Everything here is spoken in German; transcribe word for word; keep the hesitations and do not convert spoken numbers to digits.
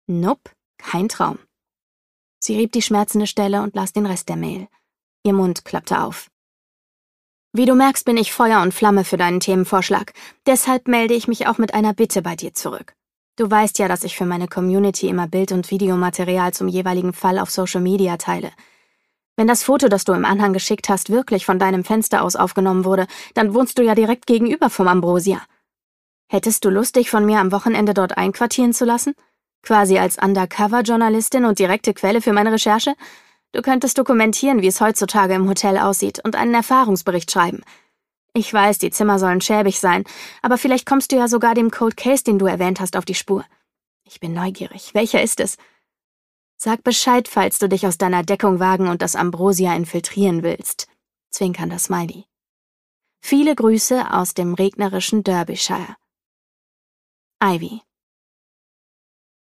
Nope, kein Traum. Sie rieb die schmerzende Stelle und las den Rest der Mail. Ihr Mund klappte auf. Wie du merkst, bin ich Feuer und Flamme für deinen Themenvorschlag. Deshalb melde ich mich auch mit einer Bitte bei dir zurück. Du weißt ja, dass ich für meine Community immer Bild- und Videomaterial zum jeweiligen Fall auf Social Media teile. Wenn das Foto, das du im Anhang geschickt hast, wirklich von deinem Fenster aus aufgenommen wurde, dann wohnst du ja direkt gegenüber vom Ambrosia. Hättest du Lust, dich von mir am Wochenende dort einquartieren zu lassen? Quasi als Undercover-Journalistin und direkte Quelle für meine Recherche? Du könntest dokumentieren, wie es heutzutage im Hotel aussieht und einen Erfahrungsbericht schreiben. Ich weiß, die Zimmer sollen schäbig sein, aber vielleicht kommst du ja sogar dem Cold Case, den du erwähnt hast, auf die Spur. Ich bin neugierig. Welcher ist es? Sag Bescheid, falls du dich aus deiner Deckung wagen und das Ambrosia infiltrieren willst. Zwinkernder Smiley. Viele Grüße aus dem regnerischen Derbyshire. Ivy.